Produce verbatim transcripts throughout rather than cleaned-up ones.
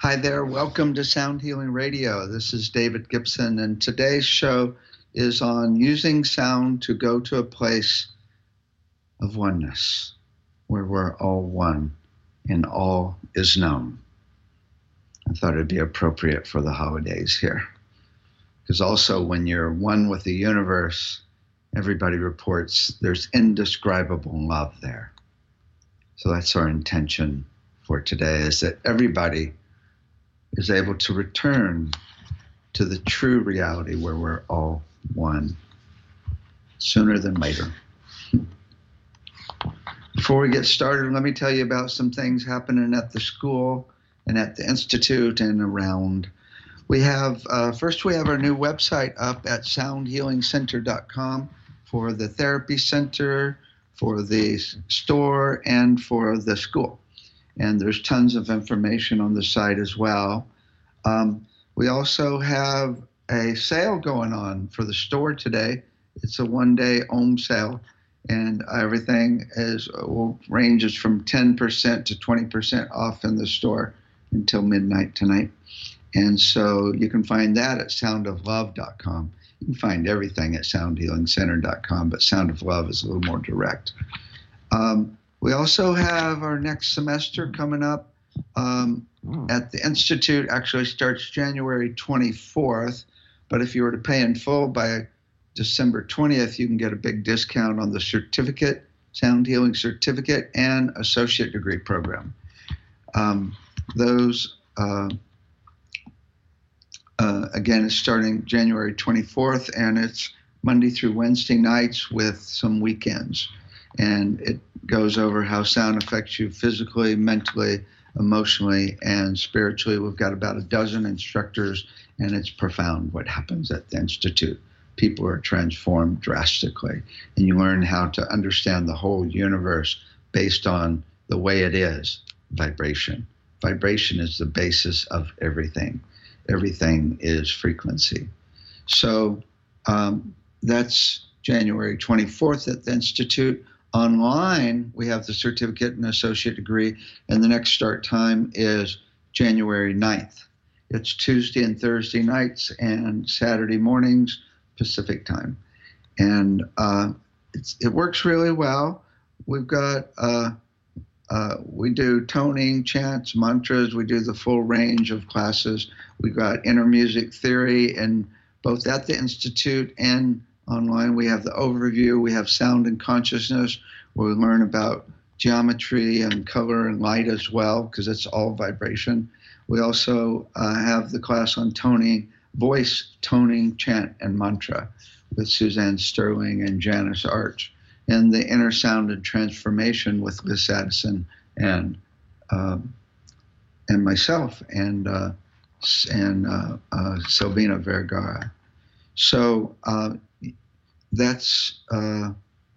Hi there, welcome to Sound Healing Radio. This is David Gibson, and today's show is on using sound to go to a place of oneness, where we're all one and all is known. I thought it'd be appropriate for the holidays here, because also when you're one with the universe, everybody reports there's indescribable love there. So that's our intention for today, is that everybody is able to return to the true reality where we're all one, sooner than later. Before we get started, let me tell you about some things happening at the school and at the Institute and around. We have, uh, first we have our new website up at sound healing center dot com for the therapy center, for the store, and for the school. And there's tons of information on the site as well. Um, we also have a sale going on for the store today. It's a one-day Om sale, and everything is well, ranges from ten percent to twenty percent off in the store until midnight tonight. And so you can find that at sound of love dot com. You can find everything at sound healing center dot com, but Sound of Love is a little more direct. Um, We also have our next semester coming up um, at the Institute. Actually starts January twenty-fourth, but if you were to pay in full by December twentieth, you can get a big discount on the certificate, Sound Healing Certificate, and Associate Degree Program. Um, those, uh, uh, again, is starting January twenty-fourth, and it's Monday through Wednesday nights with some weekends. And it goes over how sound affects you physically, mentally, emotionally, and spiritually. We've got about a dozen instructors, and it's profound what happens at the Institute. People are transformed drastically, and you learn how to understand the whole universe based on the way it is, vibration. Vibration is the basis of everything. Everything is frequency. So um, that's January twenty-fourth at the Institute. Online, we have the certificate and associate degree, and the next start time is January ninth. It's Tuesday and Thursday nights and Saturday mornings, Pacific time. And uh, it's, it works really well. We've got, uh, uh, we do toning, chants, mantras. We do the full range of classes. We've got inner music theory, and both at the Institute and online, we have the overview. We have sound and consciousness, where we learn about geometry and color and light as well, because it's all vibration. We also uh, have the class on toning, voice, toning, chant, and mantra with Suzanne Sterling and Janice Arch, and the inner sound and transformation with Liz Addison and um, and myself and uh, and uh, uh, Silvina Vergara. So. Uh, That's uh,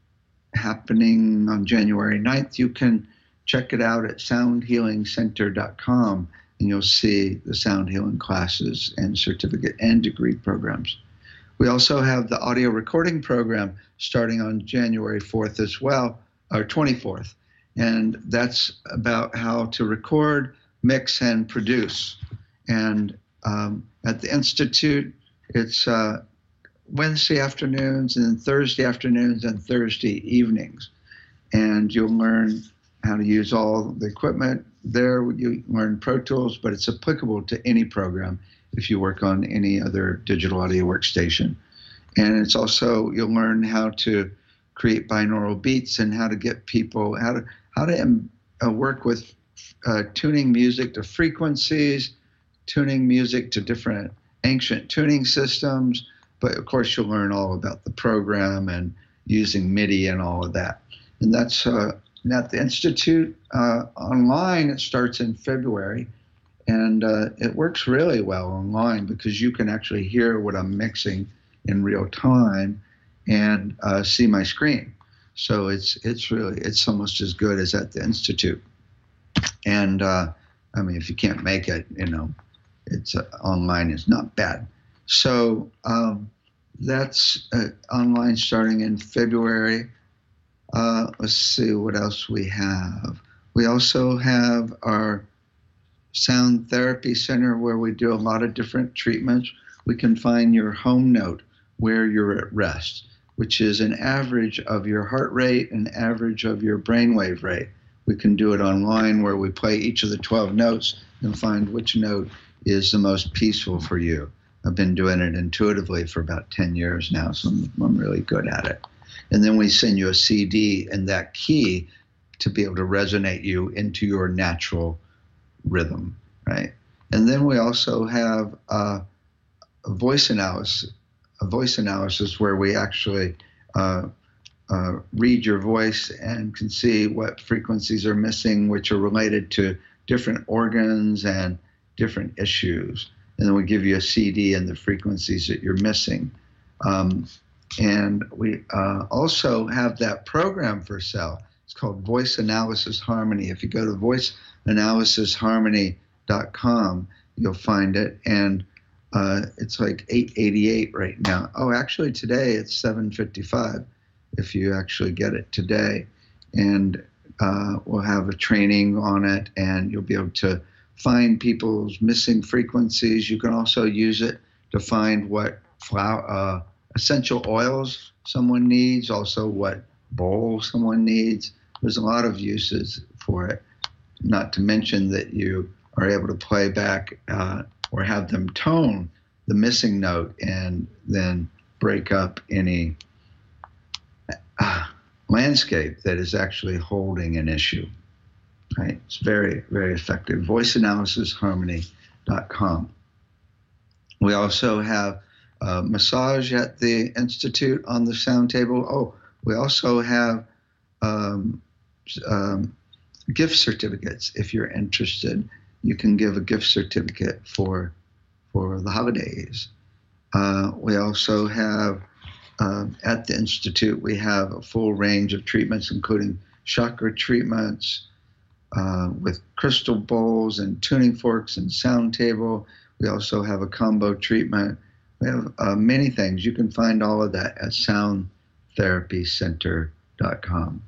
happening on January ninth. You can check it out at sound healing center dot com, and you'll see the sound healing classes and certificate and degree programs. We also have the audio recording program starting on January fourth as well, or twenty-fourth. And that's about how to record, mix, and produce. And um, at the Institute, it's uh, Wednesday afternoons and Thursday afternoons and Thursday evenings. And you'll learn how to use all the equipment there. You learn Pro Tools, but it's applicable to any program if you work on any other digital audio workstation. And it's also, you'll learn how to create binaural beats and how to get people, how to, how to um, uh, work with uh, tuning music to frequencies, tuning music to different ancient tuning systems. But of course, you'll learn all about the program and using MIDI and all of that. And that's uh, at the Institute uh, online. It starts in February, and uh, it works really well online because you can actually hear what I'm mixing in real time and uh, see my screen. So it's it's really it's almost as good as at the Institute. And uh, I mean, if you can't make it, you know, it's uh, online is not bad. So um, that's uh, online starting in February. Uh, let's see what else we have. We also have our Sound Therapy Center, where we do a lot of different treatments. We can find your home note where you're at rest, which is an average of your heart rate, an average of your brainwave rate. We can do it online where we play each of the twelve notes and find which note is the most peaceful for you. I've been doing it intuitively for about ten years now, so I'm, I'm really good at it. And then we send you a C D and that key to be able to resonate you into your natural rhythm, right? And then we also have uh, a voice analysis, a voice analysis where we actually uh, uh, read your voice and can see what frequencies are missing, which are related to different organs and different issues. And then we give you a C D and the frequencies that you're missing. Um, and we uh, also have that program for sale. It's called Voice Analysis Harmony. If you go to voice analysis harmony dot com, you'll find it. And uh, it's like eight eighty-eight right now. Oh, actually today it's seven fifty-five if you actually get it today. And uh, we'll have a training on it, and you'll be able to find people's missing frequencies. You can also use it to find what flower, uh, essential oils someone needs, also what bowl someone needs. There's a lot of uses for it, not to mention that you are able to play back uh, or have them tone the missing note and then break up any uh, landscape that is actually holding an issue. Right? It's very, very effective. voice analysis harmony dot com. We also have uh, massage at the Institute on the sound table. Oh, we also have um, um, gift certificates. If you're interested, you can give a gift certificate for for the holidays. Uh, we also have uh, at the Institute, we have a full range of treatments, including chakra treatments, Uh, with crystal bowls and tuning forks and sound table. We also have a combo treatment. We have uh, many things. You can find all of that at sound therapy center dot com.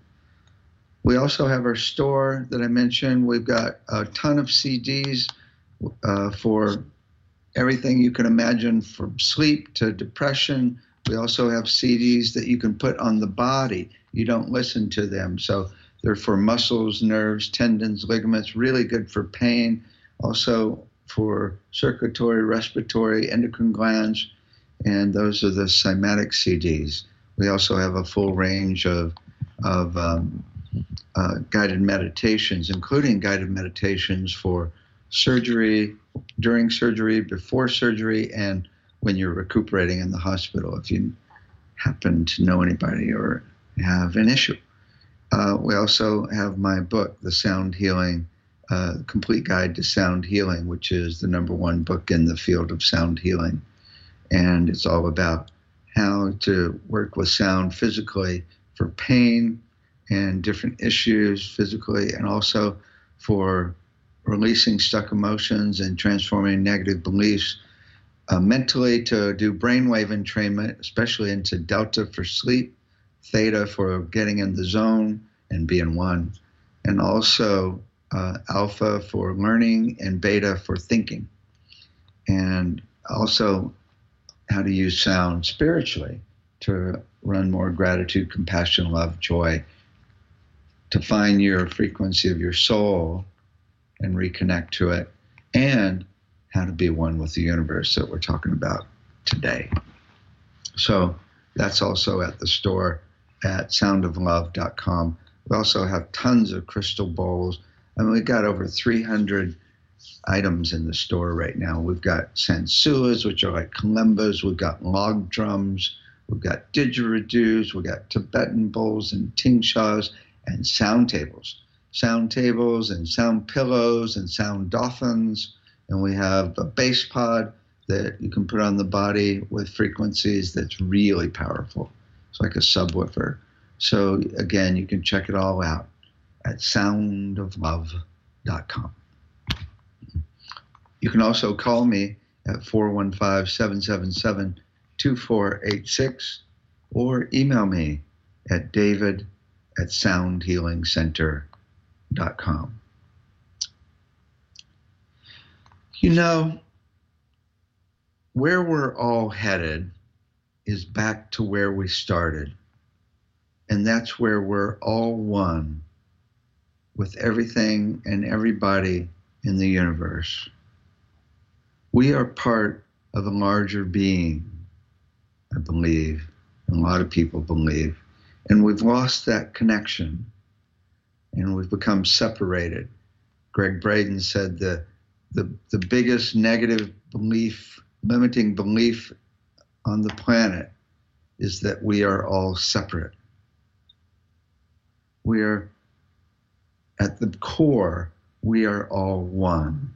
We also have our store that I mentioned. We've got a ton of C Ds uh, for everything you can imagine, from sleep to depression. We also have C Ds that you can put on the body. You don't listen to them. So they're for muscles, nerves, tendons, ligaments, really good for pain, also for circulatory, respiratory, endocrine glands, and those are the cymatic C Ds. We also have a full range of, of um, uh, guided meditations, including guided meditations for surgery, during surgery, before surgery, and when you're recuperating in the hospital, if you happen to know anybody or have an issue. Uh, we also have my book, The Sound Healing, uh, Complete Guide to Sound Healing, which is the number one book in the field of sound healing. And it's all about how to work with sound physically for pain and different issues physically, and also for releasing stuck emotions and transforming negative beliefs uh, mentally, to do brainwave entrainment, especially into delta for sleep, theta for getting in the zone and being one, and also uh, alpha for learning and beta for thinking, and also how to use sound spiritually to run more gratitude, compassion, love, joy, to find your frequency of your soul and reconnect to it, and how to be one with the universe that we're talking about today. So that's also at the store at sound of love dot com. We also have tons of crystal bowls. I mean, we've got over three hundred items in the store right now. We've got sansuas, which are like kalimbas. We've got log drums. We've got didgeridoos. We've got Tibetan bowls and tingshas and sound tables. Sound tables and sound pillows and sound dolphins. And we have a bass pod that you can put on the body with frequencies that's really powerful. It's like a subwoofer. So again, you can check it all out at sound of love dot com. You can also call me at four one five, seven seven seven, two four eight six or email me at david at sound healing center dot com. You know, where we're all headed is back to where we started. And that's where we're all one with everything and everybody in the universe. We are part of a larger being, I believe, and a lot of people believe. And we've lost that connection and we've become separated. Greg Braden said the, the, the biggest negative belief, limiting belief on the planet is that we are all separate. We are, at the core, we are all one.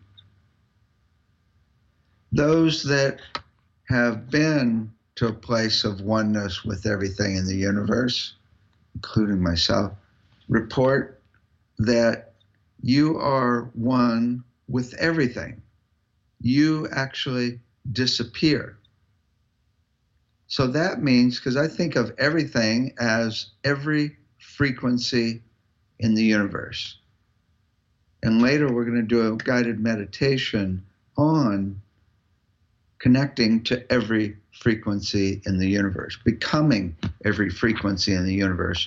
Those that have been to a place of oneness with everything in the universe, including myself, report that you are one with everything. You actually disappear. So that means, because I think of everything as every frequency in the universe. And later we're going to do a guided meditation on connecting to every frequency in the universe, becoming every frequency in the universe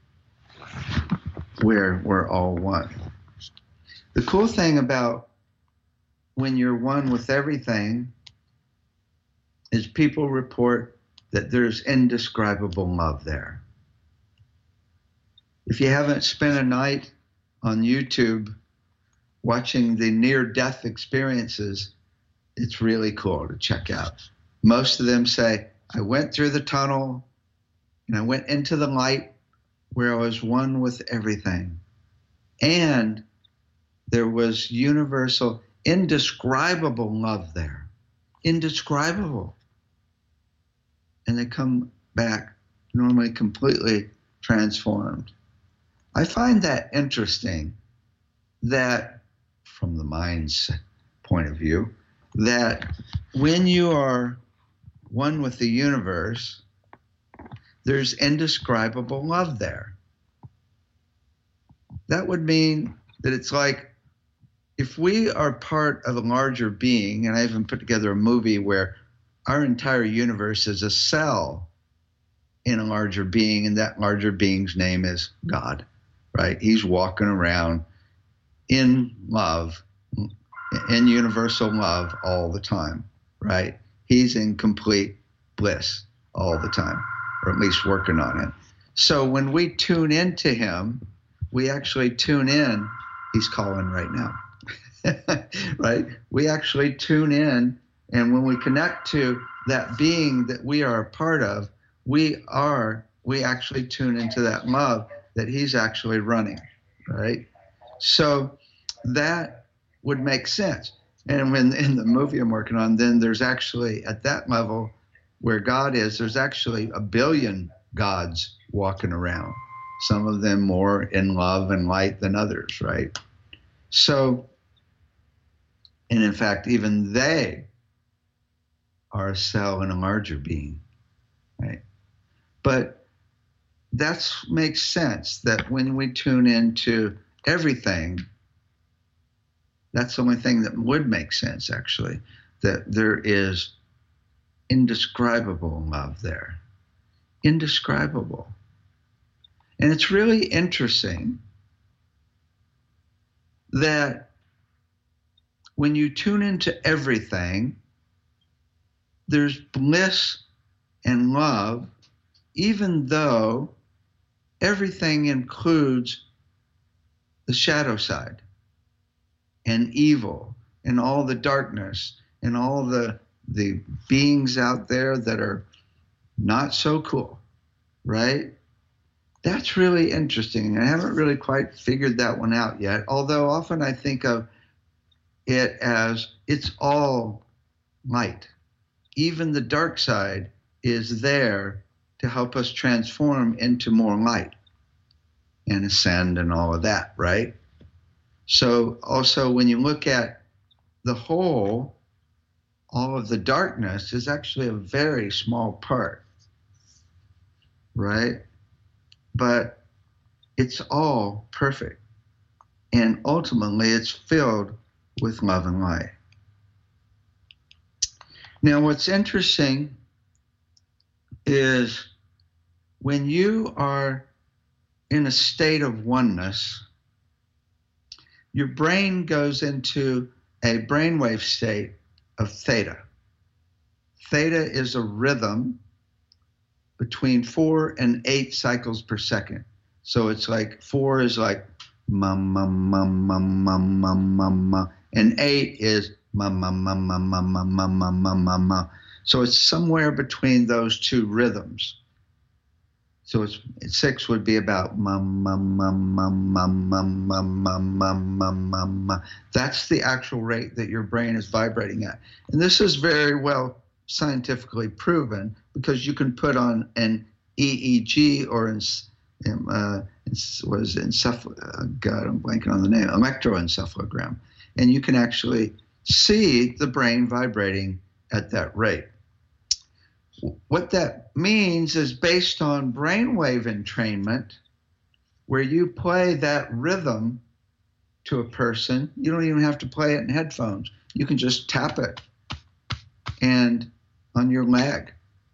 where we're all one. The cool thing about when you're one with everything is people report that there's indescribable love there. If you haven't spent a night on YouTube watching the near-death experiences, it's really cool to check out. Most of them say, I went through the tunnel and I went into the light where I was one with everything. And there was universal, indescribable love there. Indescribable. And they come back normally completely transformed. I find that interesting that, from the mind's point of view, that when you are one with the universe, there's indescribable love there. That would mean that it's like if we are part of a larger being, and I even put together a movie where our entire universe is a cell in a larger being, and that larger being's name is God, right? He's walking around in love, in universal love all the time, right? He's in complete bliss all the time, or at least working on it. So when we tune into him, we actually tune in. He's calling right now, right? We actually tune in, and when we connect to that being that we are a part of, we are, we actually tune into that love that he's actually running, right? So that would make sense. And when in the movie I'm working on, then there's actually, at that level where God is, there's actually a billion gods walking around. Some of them more in love and light than others, right? So, and in fact, even they are a cell in a larger being, right? But that makes sense that when we tune into everything, that's the only thing that would make sense, actually, that there is indescribable love there. Indescribable. And it's really interesting that when you tune into everything, there's bliss and love, even though everything includes the shadow side and evil and all the darkness and all the the beings out there that are not so cool, right? That's really interesting. I haven't really quite figured that one out yet, although often I think of it as it's all light. Even the dark side is there to help us transform into more light and ascend and all of that, right? So also when you look at the whole, all of the darkness is actually a very small part, right? But it's all perfect. And ultimately it's filled with love and light. Now, what's interesting is when you are in a state of oneness, your brain goes into a brainwave state of theta. Theta is a rhythm between four and eight cycles per second. So it's like four is like mum, mum, mum, mum, mum, mum, mum, mum, and eight is mum, mum, mum, mum, mum, mum, mum, mum, mum, mum, mum. So it's somewhere between those two rhythms. So it's six would be about mum, mum, mum, mum, mum, mum, mum, mum, mum, mum, mum, mum. That's the actual rate that your brain is vibrating at. And this is very well scientifically proven because you can put on an E E G or in, uh, what is it, encephal, uh, God, I'm blanking on the name, electroencephalogram. And you can actually see the brain vibrating at that rate. What that means is based on brainwave entrainment, where you play that rhythm to a person. You don't even have to play it in headphones. You can just tap it and on your leg.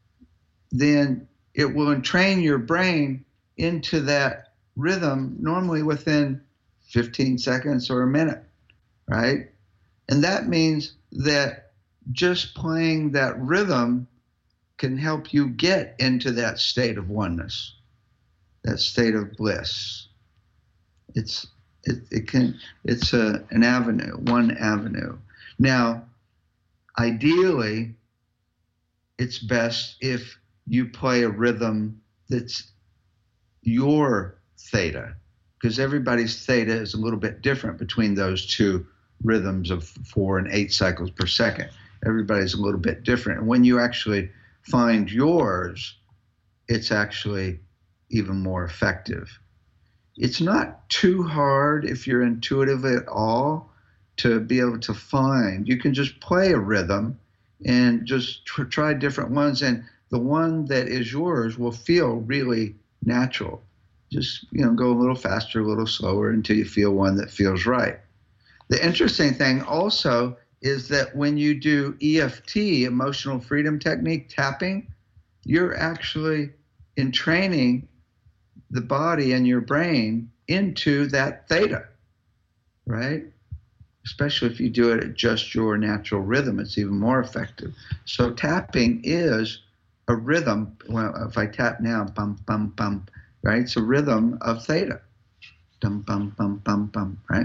Then it will entrain your brain into that rhythm normally within fifteen seconds or a minute, right? And that means that just playing that rhythm can help you get into that state of oneness, that state of bliss. It's it, it can it's a, an avenue, one avenue. Now, ideally, it's best if you play a rhythm that's your theta, because everybody's theta is a little bit different between those two rhythms of four and eight cycles per second. Everybody's a little bit different. And when you actually find yours, it's actually even more effective. It's not too hard if you're intuitive at all to be able to find. You can just play a rhythm and just tr- try different ones, and the one that is yours will feel really natural. Just, you know, go a little faster, a little slower until you feel one that feels right. The interesting thing also is that when you do E F T, emotional freedom technique, tapping, you're actually entraining the body and your brain into that theta, right? Especially if you do it at just your natural rhythm, it's even more effective. So tapping is a rhythm. Well, if I tap now, bum, bum, bum, right? It's a rhythm of theta. Dum, bum, bum, bum, bum, right?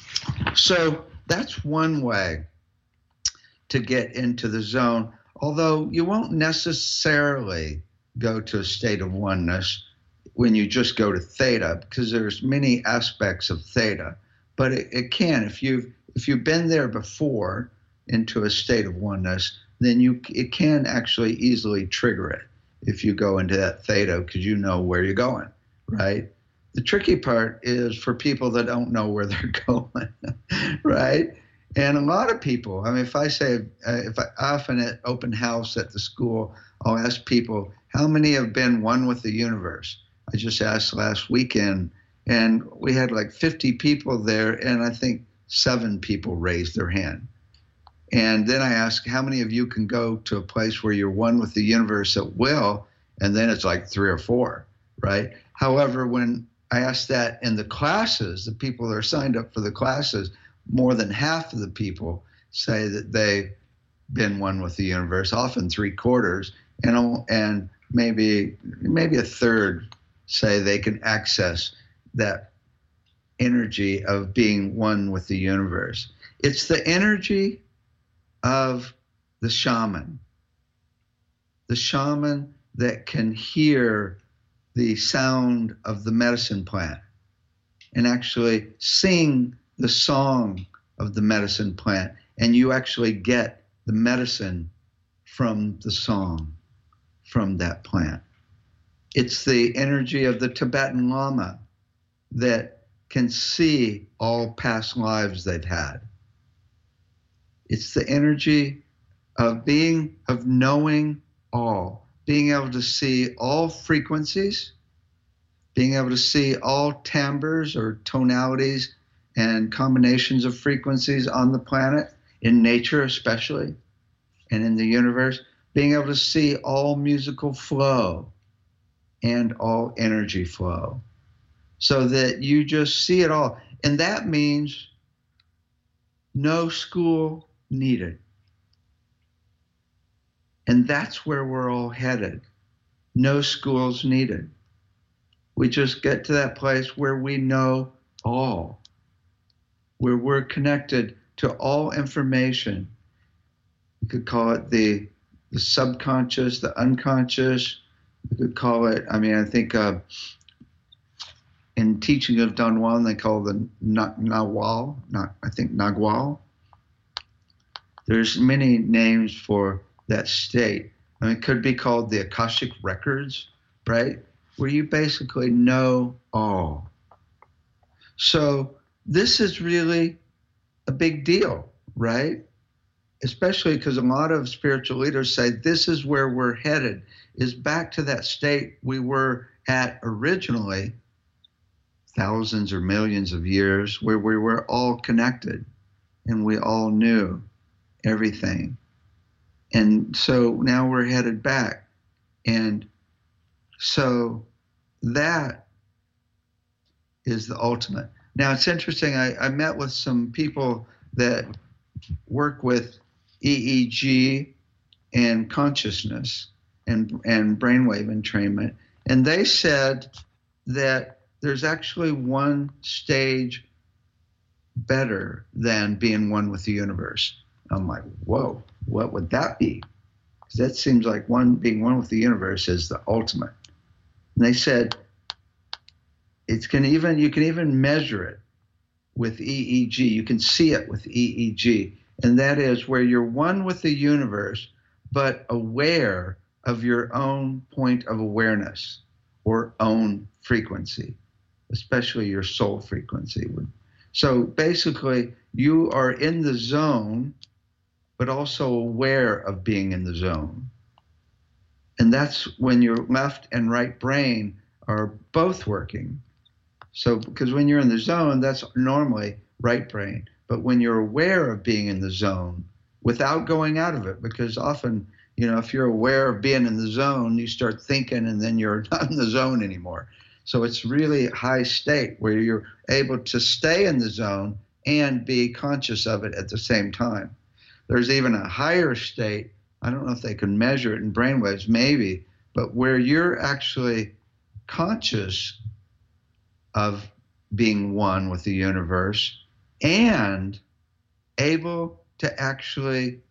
So that's one way to get into the zone, although you won't necessarily go to a state of oneness when you just go to theta, because there's many aspects of theta, but it, it can. If you've, if you've been there before into a state of oneness, then you it can actually easily trigger it if you go into that theta because you know where you're going, right? The tricky part is for people that don't know where they're going, right? And a lot of people, I mean, if I say, uh, if I often at open house at the school, I'll ask people, how many have been one with the universe? I just asked last weekend, and we had like fifty people there, and I think seven people raised their hand. And then I asked, how many of you can go to a place where you're one with the universe at will? And then it's like three or four, right? However, when I asked that in the classes, the people that are signed up for the classes, more than half of the people say that they've been one with the universe, often three quarters, and and maybe maybe a third say they can access that energy of being one with the universe. It's the energy of the shaman, the shaman that can hear the sound of the medicine plant and actually sing the song of the medicine plant, and you actually get the medicine from the song, from that plant. It's the energy of the Tibetan Lama that can see all past lives they've had. It's the energy of being, of knowing all, being able to see all frequencies, being able to see all timbres or tonalities and combinations of frequencies on the planet, in nature especially, and in the universe, being able to see all musical flow and all energy flow, so that you just see it all. And that means no school needed. And that's where we're all headed. No schools needed. We just get to that place where we know all, where we're connected to all information. You could call it the, the subconscious, the unconscious. You could call it, I mean, I think uh, in teaching of Don Juan, they call the na- Nahual, not, I think Nagual. There's many names for that state. I mean, it could be called the Akashic Records, right? Where you basically know all. So this is really a big deal, right? Especially because a lot of spiritual leaders say this is where we're headed, is back to that state we were at originally, thousands or millions of years, where we were all connected and we all knew everything. And so now we're headed back. And so that is the ultimate. Now it's interesting, I, I met with some people that work with E E G and consciousness and, and brainwave entrainment. And they said that there's actually one stage better than being one with the universe. I'm like, whoa, what would that be? Because that seems like one being one with the universe is the ultimate. And they said it's can even you can even measure it with E E G. You can see it with E E G, and that is where you're one with the universe, but aware of your own point of awareness or own frequency, especially your soul frequency. So basically, you are in the zone, but also aware of being in the zone. And that's when your left and right brain are both working. So, because when you're in the zone, that's normally right brain. But when you're aware of being in the zone without going out of it, because often, you know, if you're aware of being in the zone, you start thinking and then you're not in the zone anymore. So it's really a high state where you're able to stay in the zone and be conscious of it at the same time. There's even a higher state, I don't know if they can measure it in brainwaves, maybe, but where you're actually conscious of being one with the universe and able to actually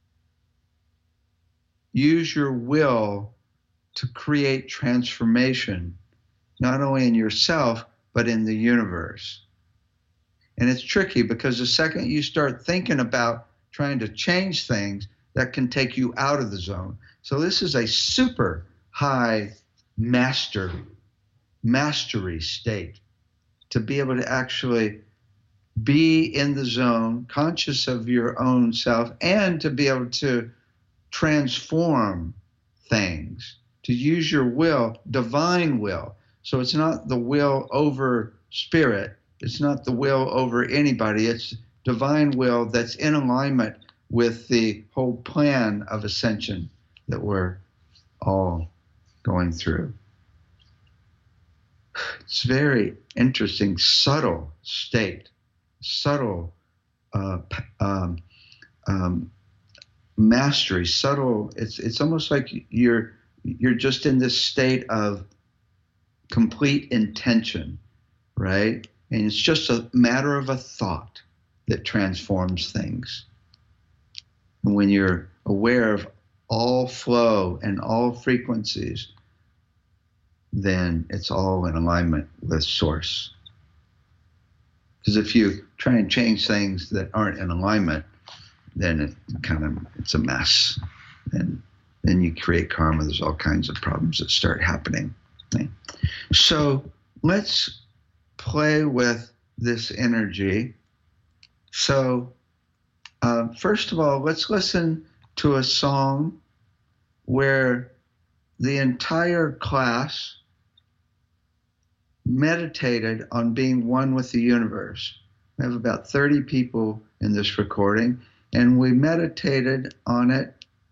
use your will to create transformation, not only in yourself, but in the universe. And it's tricky because the second you start thinking about trying to change things, that can take you out of the zone. So this is a super high master, mastery state, to be able to actually be in the zone, conscious of your own self, and to be able to transform things, to use your will, divine will. So it's not the will over spirit. It's not the will over anybody. It's divine will that's in alignment with the whole plan of ascension that we're all going through. It's very interesting, subtle state, subtle uh, um, um, mastery, subtle. It's it's almost like you're you're just in this state of complete intention, right? And it's just a matter of a thought that transforms things. And when you're aware of all flow and all frequencies, then it's all in alignment with Source. Because if you try and change things that aren't in alignment, then it kind of, it's a mess. And then you create karma. There's all kinds of problems that start happening. Okay? So let's play with this energy. So uh, first of all, let's listen to a song where the entire class meditated on being one with the universe. We have about thirty people in this recording, and we meditated on it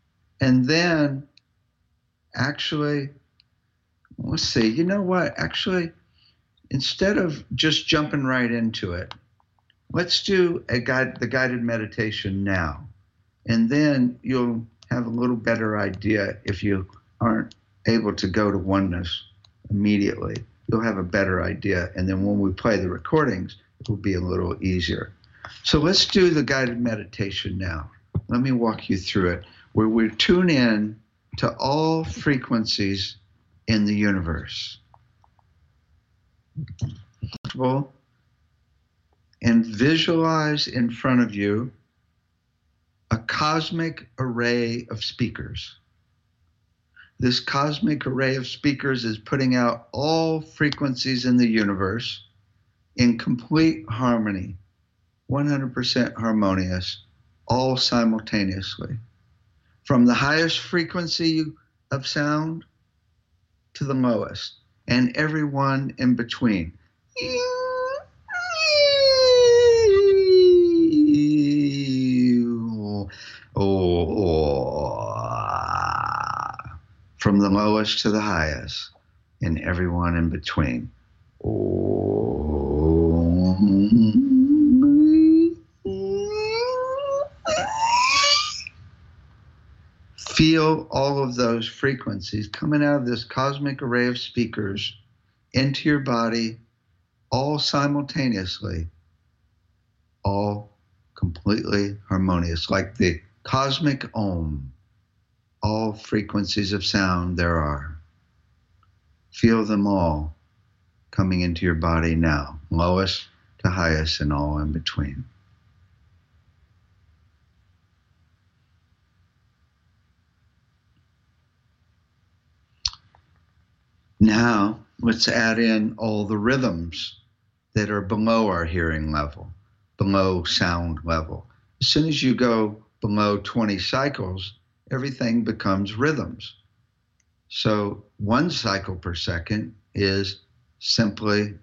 And then actually, let's see, you know what? Actually, instead of just jumping right into it, let's do a guide, the guided meditation now. And then you'll have a little better idea if you aren't able to go to oneness immediately. You'll have a better idea. And then when we play the recordings, it will be a little easier. So let's do the guided meditation now. Let me walk you through it, where we tune in to all frequencies in the universe. And visualize in front of you a cosmic array of speakers. This cosmic array of speakers is putting out all frequencies in the universe in complete harmony, one hundred percent harmonious, all simultaneously. From the highest frequency of sound to the lowest, and everyone in between. From the lowest to the highest, and everyone in between. Feel all of those frequencies coming out of this cosmic array of speakers into your body, all simultaneously, all completely harmonious, like the cosmic Om. All frequencies of sound there are. Feel them all coming into your body now, lowest to highest and all in between. Now, let's add in all the rhythms that are below our hearing level, below sound level. As soon as you go below twenty cycles, everything becomes rhythms. So one cycle per second is simply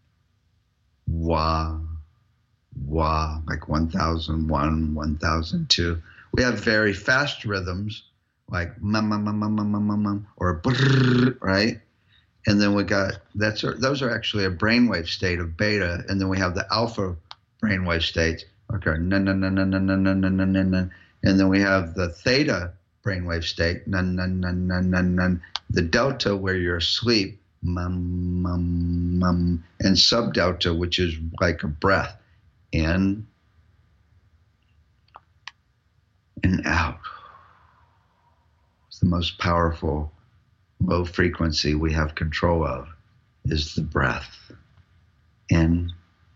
wah, wah, like one thousand one, one thousand two. We have very fast rhythms like mum, mum, mum, mum, mum, mum, mum, mum, or brrr, right? And then we got, that's those are actually a brainwave state of beta. And then we have the alpha brainwave states. Okay, na na na na na na na na na na. And then we have the theta brainwave state, nun, nun, nun, nun, nun, nun. The delta, where you're asleep, mum, mum, mum. And subdelta, which is like a breath, in and out. It's the most powerful low frequency we have control of, is the breath, in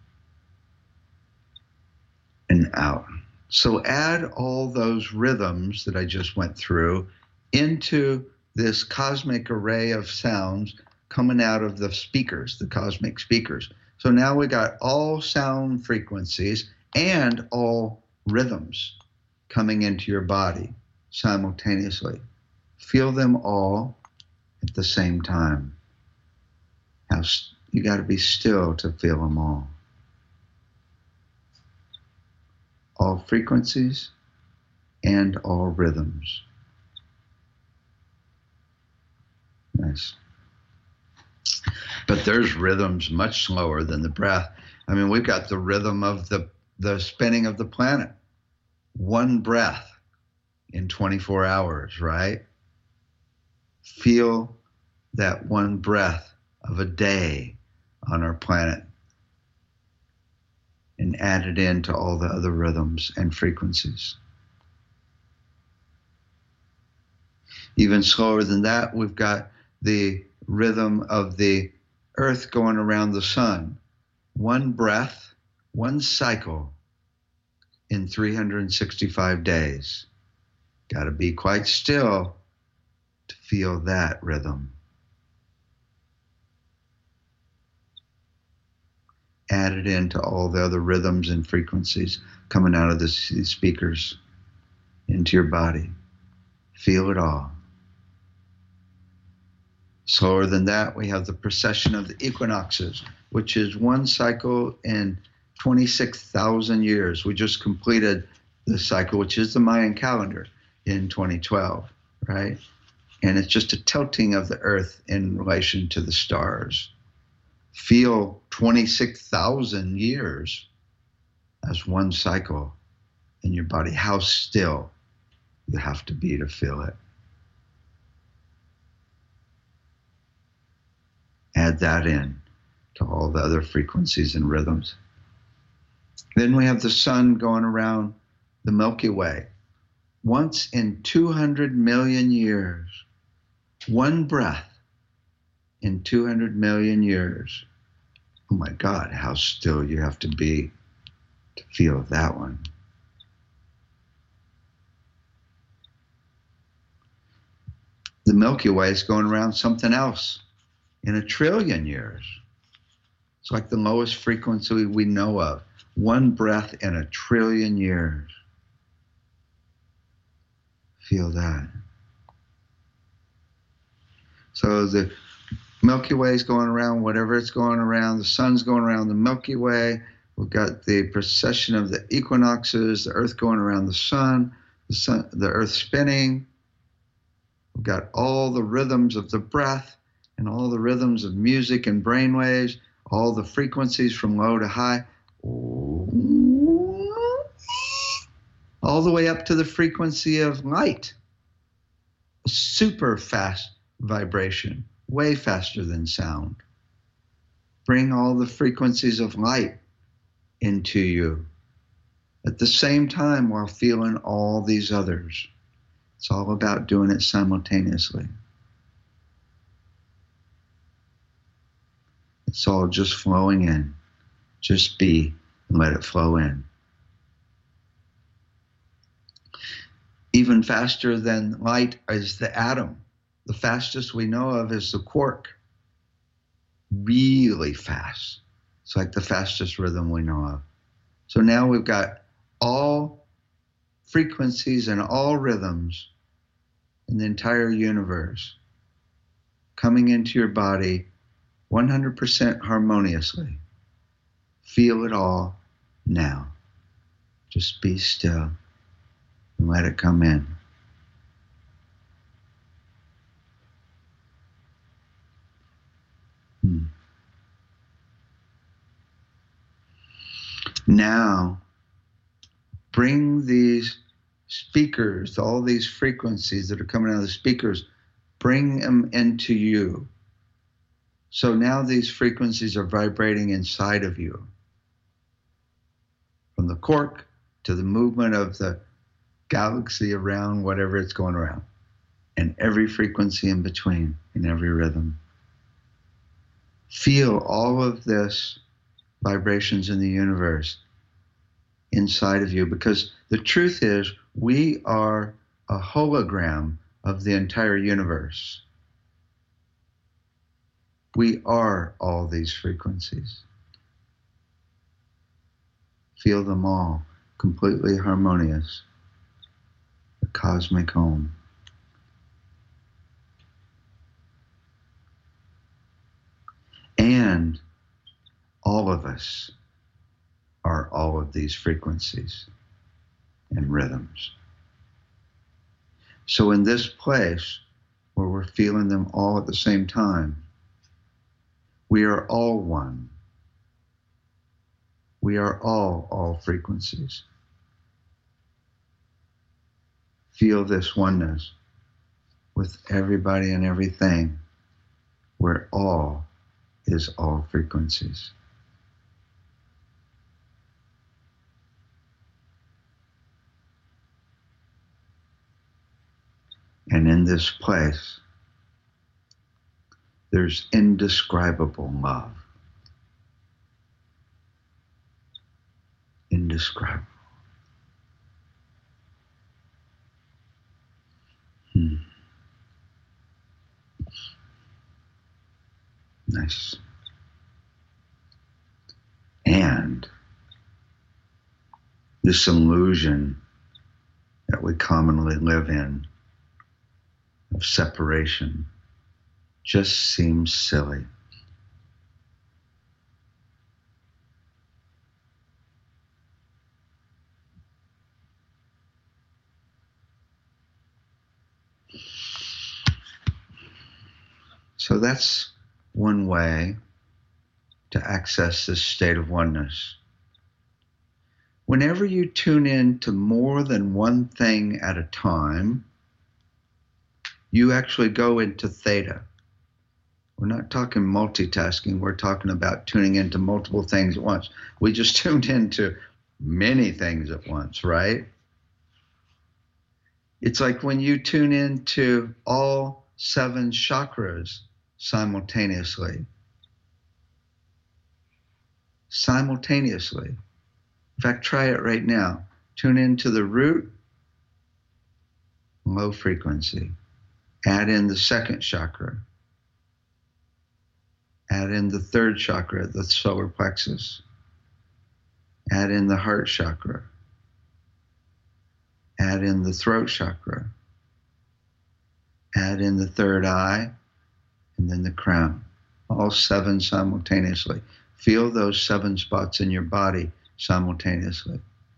and out. So add all those rhythms that I just went through into this cosmic array of sounds coming out of the speakers, the cosmic speakers. So now we got all sound frequencies and all rhythms coming into your body simultaneously. Feel them all at the same time. How you got to be still to feel them all. All frequencies and all rhythms. Nice. But there's rhythms much slower than the breath. I mean, we've got the rhythm of the, the spinning of the planet. One breath in twenty-four hours, right? Feel that one breath of a day on our planet and add it into all the other rhythms and frequencies. Even slower than that, we've got the rhythm of the earth going around the sun. One breath, one cycle in three hundred sixty-five days. Got to be quite still to feel that rhythm. Add it into all the other rhythms and frequencies coming out of the speakers into your body. Feel it all. Slower than that, we have the precession of the equinoxes, which is one cycle in twenty-six thousand years. We just completed the cycle, which is the Mayan calendar, in twenty twelve. right? And it's just a tilting of the earth in relation to the stars. Feel twenty-six thousand years as one cycle in your body, how still you have to be to feel it. Add that in to all the other frequencies and rhythms. Then we have the sun going around the Milky Way. Once in two hundred million years, one breath in two hundred million years. Oh my God, how still you have to be to feel that one. The Milky Way is going around something else in a trillion years. It's like the lowest frequency we know of. One breath in a trillion years. Feel that. So the Milky Way is going around, whatever it's going around, the sun's going around the Milky Way. We've got the precession of the equinoxes, the earth going around the sun, the sun, the earth spinning. We've got all the rhythms of the breath and all the rhythms of music and brain waves, all the frequencies from low to high, all the way up to the frequency of light. A super fast vibration, way faster than sound. Bring all the frequencies of light into you at the same time while feeling all these others. It's all about doing it simultaneously. It's all just flowing in. Just be and let it flow in. Even faster than light is the atom. The fastest we know of is the quark. Really fast. It's like the fastest rhythm we know of. So now we've got all frequencies and all rhythms in the entire universe coming into your body one hundred percent harmoniously. Feel it all now. Just be still and let it come in. Hmm. Now, bring these speakers, all these frequencies that are coming out of the speakers, bring them into you. So now these frequencies are vibrating inside of you. From the quark to the movement of the galaxy around whatever it's going around. And every frequency in between, in every rhythm. Feel all of this vibrations in the universe inside of you, because the truth is we are a hologram of the entire universe. We are all these frequencies. Feel them all completely harmonious. The cosmic home. And all of us are all of these frequencies and rhythms. So in this place where we're feeling them all at the same time, we are all one. We are all, all frequencies. Feel this oneness with everybody and everything, where all is all frequencies. And in this place, there's indescribable love. Indescribable. Hmm. Nice. And this illusion that we commonly live in of separation just seems silly. So that's one way to access this state of oneness. Whenever you tune in to more than one thing at a time, you actually go into theta. We're not talking multitasking. We're talking about tuning into multiple things at once. We just tuned into many things at once, right? It's like when you tune into all seven chakras simultaneously. Simultaneously. In fact, try it right now. Tune into the root, low frequency. Add in the second chakra. Add in the third chakra, the solar plexus. Add in the heart chakra. Add in the throat chakra. Add in the third eye, and then the crown. All seven simultaneously. Feel those seven spots in your body simultaneously.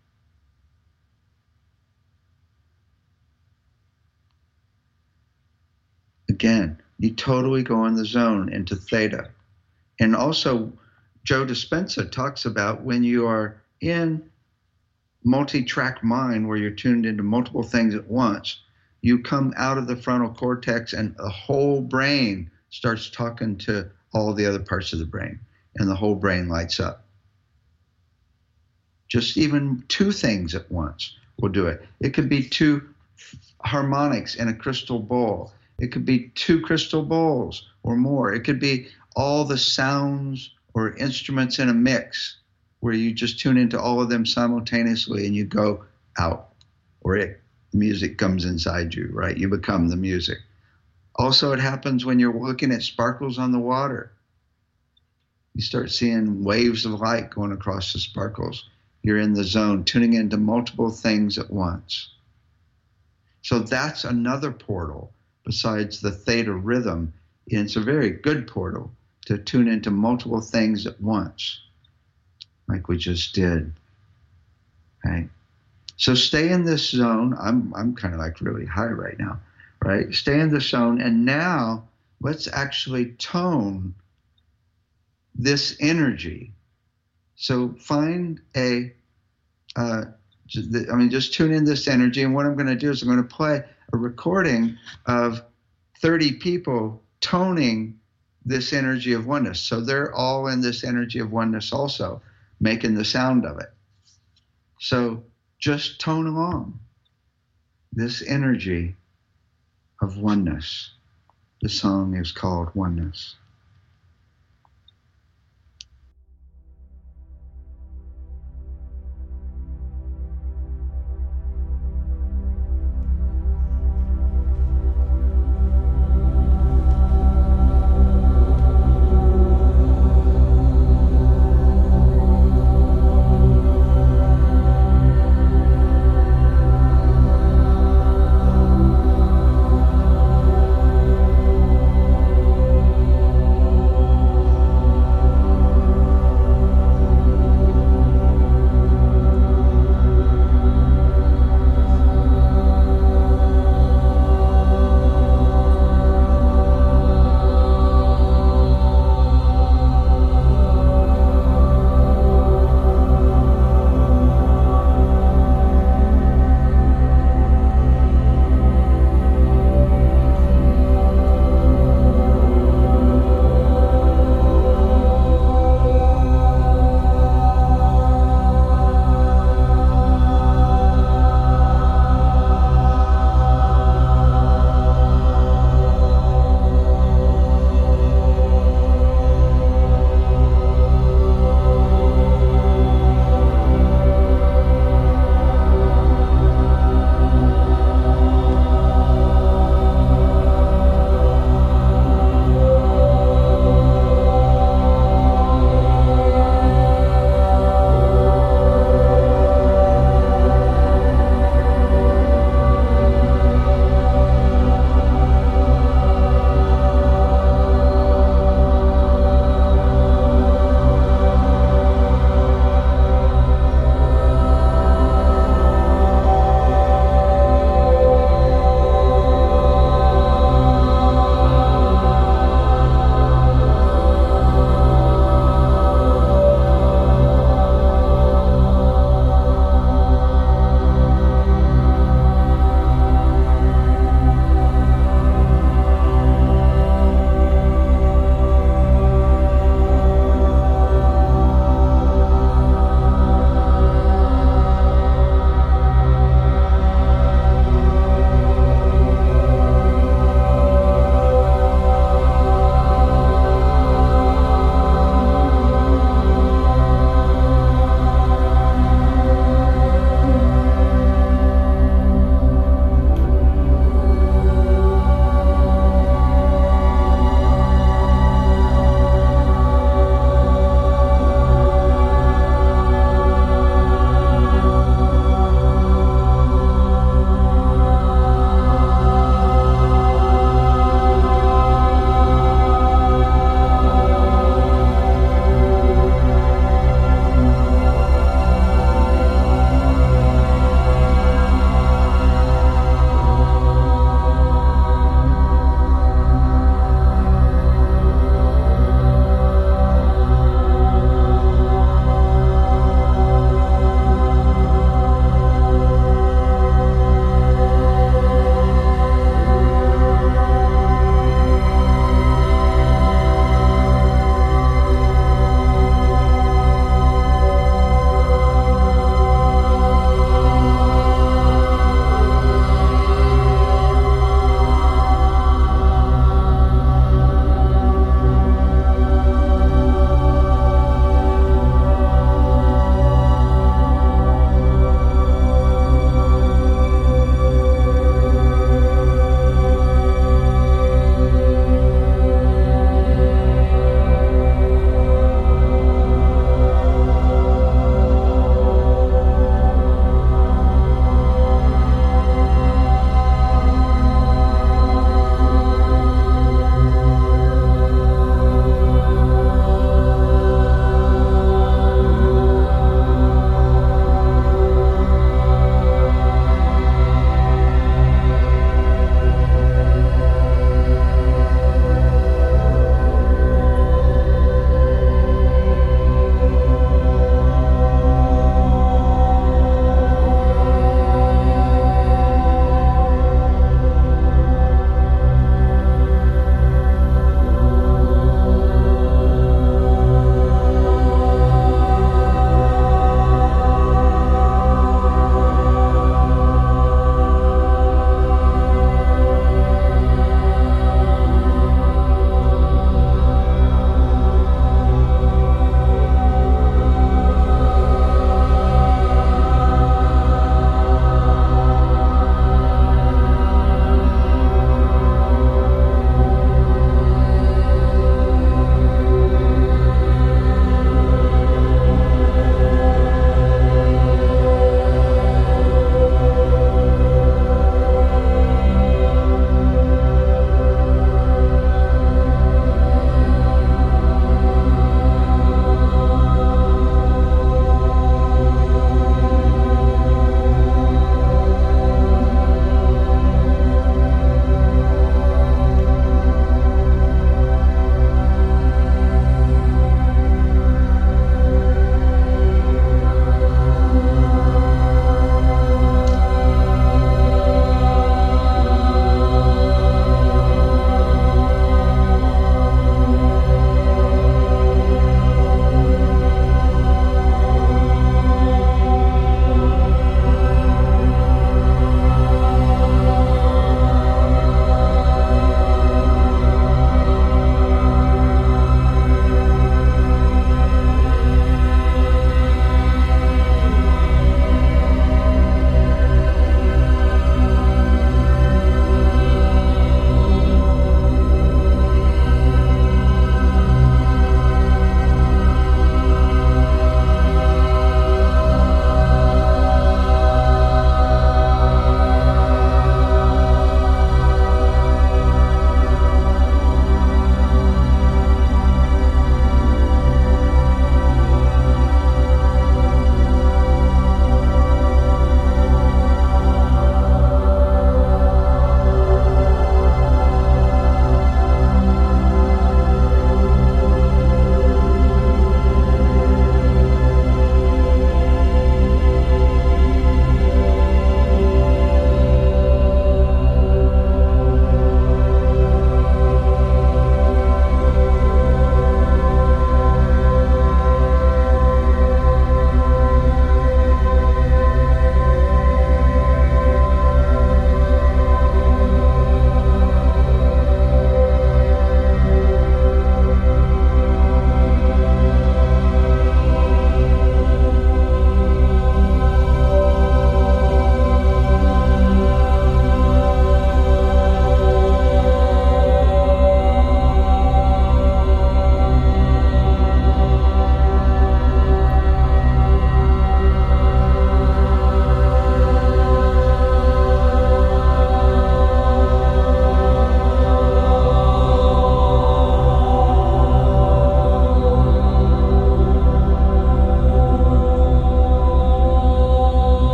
Again, you totally go in the zone into theta. And also, Joe Dispenza talks about when you are in multi-track mind, where you're tuned into multiple things at once, you come out of the frontal cortex and the whole brain starts talking to all the other parts of the brain, and the whole brain lights up. Just even two things at once will do it. It could be two harmonics in a crystal bowl. It could be two crystal bowls or more. It could be all the sounds or instruments in a mix where you just tune into all of them simultaneously and you go out, or it, music comes inside you, right? You become the music. Also, it happens when you're looking at sparkles on the water. You start seeing waves of light going across the sparkles. You're in the zone, tuning into multiple things at once. So that's another portal besides the theta rhythm. And it's a very good portal to tune into multiple things at once, like we just did. Right? So stay in this zone. I'm I'm kind of like really high right now, right? Stay in the zone, and now let's actually tone this energy. So find a, uh, I mean, just tune in this energy, and what I'm going to do is I'm going to play a recording of thirty people toning this energy of oneness. So they're all in this energy of oneness also, making the sound of it. So just tone along this energy of oneness. The song is called Oneness.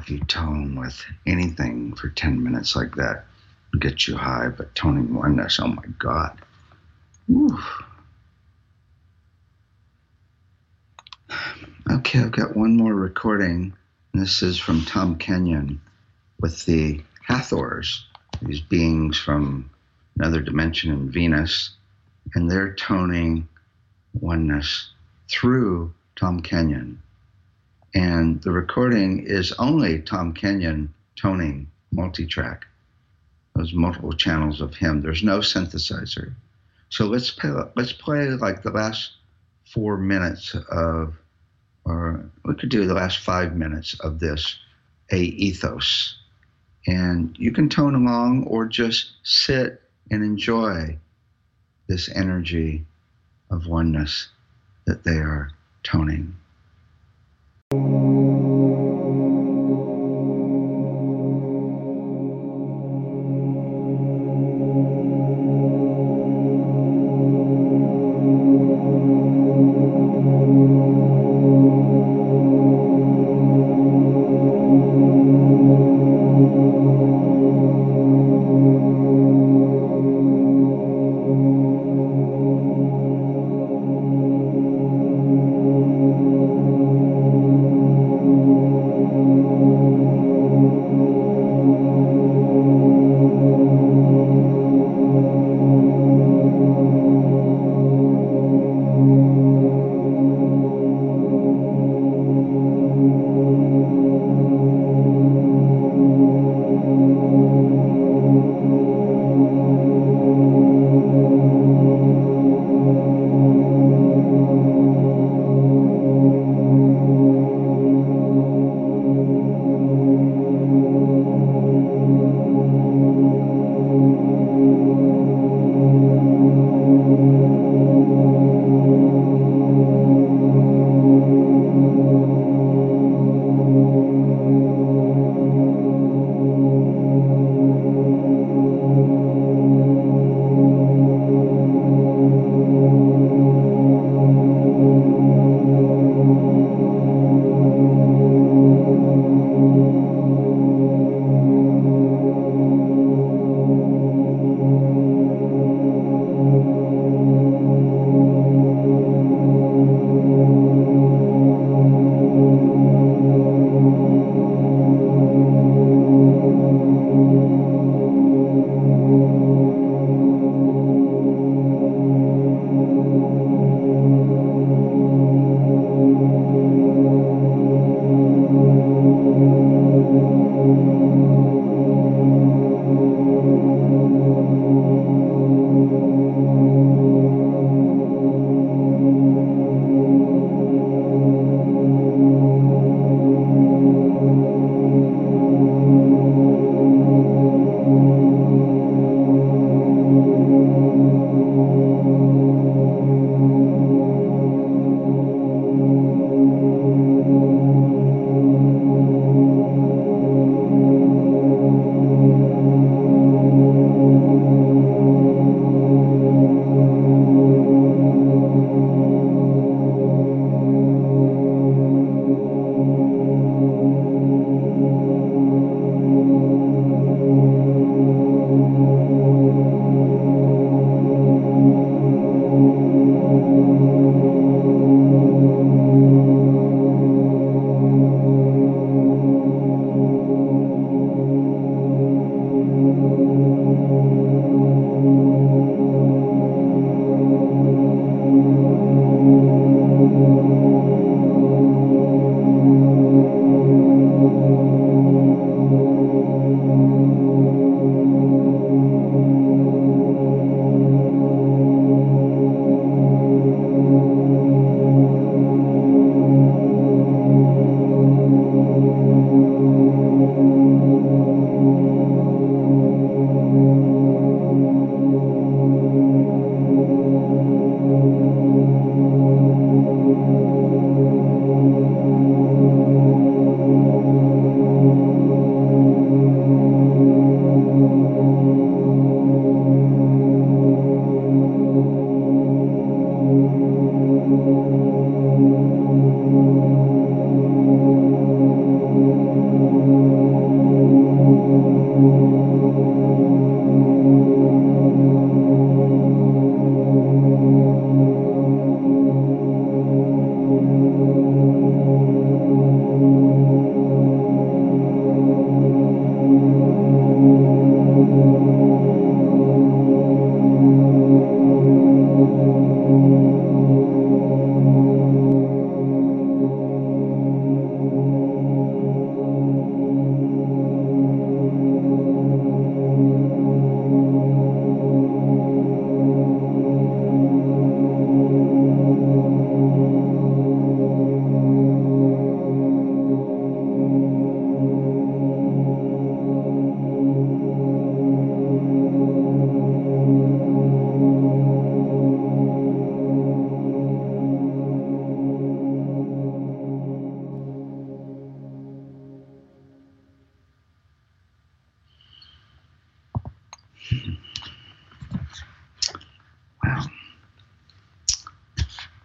if you tone with anything for ten minutes like that, it'll get you high, but toning oneness, oh my God. Whew. Okay, I've got one more recording. This is from Tom Kenyon with the Hathors, these beings from another dimension in Venus, and they're toning oneness through Tom Kenyon. And the recording is only Tom Kenyon toning multi-track. Those multiple channels of him. There's no synthesizer. So let's play, let's play like the last four minutes of, or we could do the last five minutes of this A ethos. And you can tone along or just sit and enjoy this energy of oneness that they are toning.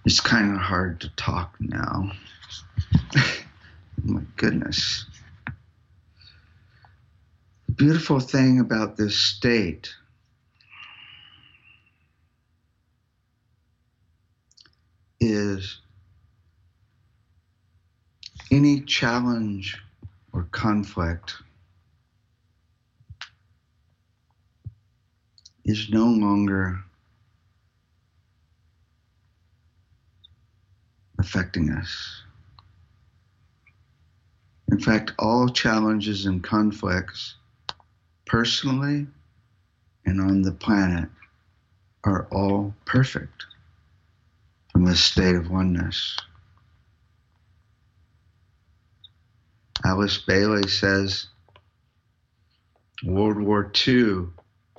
It's kind of hard to talk now. My goodness. The beautiful thing about this state is any challenge or conflict is no longer affecting us. In fact, all challenges and conflicts, personally and on the planet, are all perfect from this state of oneness. Alice Bailey says World War Two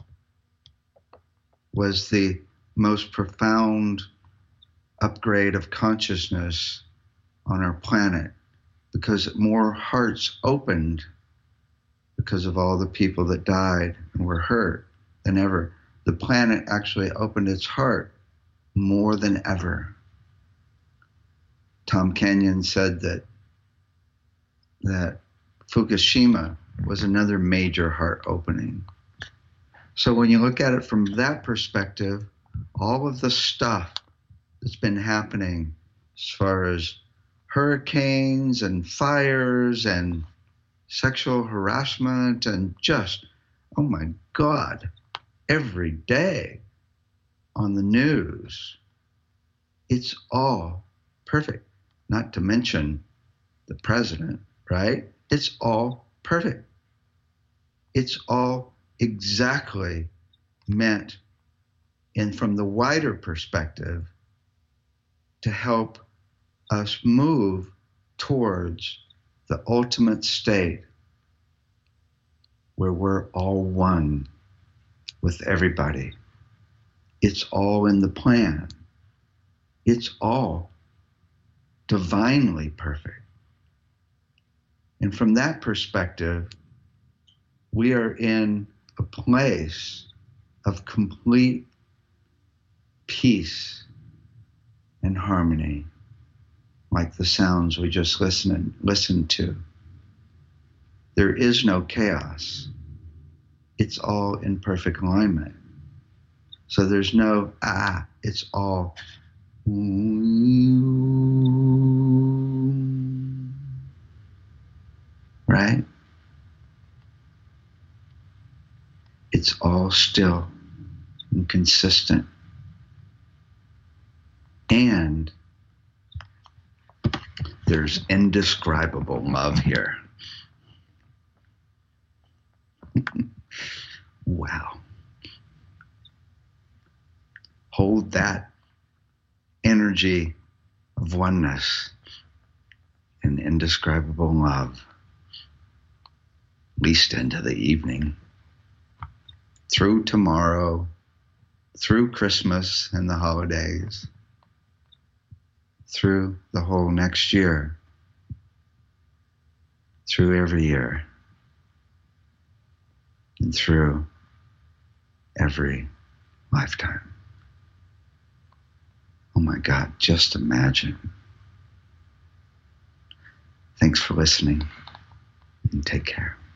was the most profound upgrade of consciousness on our planet because more hearts opened because of all the people that died and were hurt than ever. The planet actually opened its heart more than ever. Tom Kenyon said that that Fukushima was another major heart opening. So when you look at it from that perspective, all of the stuff that's been happening as far as hurricanes and fires and sexual harassment and just, oh my God, every day on the news, it's all perfect. Not to mention the president, right? It's all perfect. It's all exactly meant, and from the wider perspective, to help us move towards the ultimate state where we're all one with everybody. It's all in the plan. It's all divinely perfect. And from that perspective, we are in a place of complete peace and harmony, like the sounds we just listened, listened to. There is no chaos. It's all in perfect alignment. So there's no, ah, it's all, right? It's all still and consistent. And there's indescribable love here. Wow. Hold that energy of oneness and indescribable love, at least into the evening, through tomorrow, through Christmas and the holidays, through the whole next year, through every year, and through every lifetime. Oh my God, just imagine. Thanks for listening, and take care.